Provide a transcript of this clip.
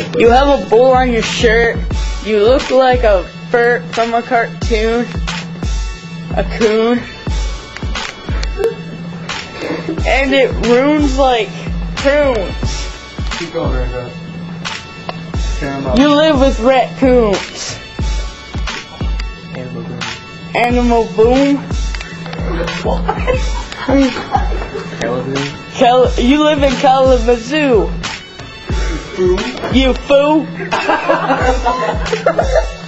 You have a bull on your shirt. You look like a fur from a cartoon. A coon. And it ruins like prunes. Keep going, Randolph. You live with raccoons. Animal boom. You live in Kalamazoo. You fool.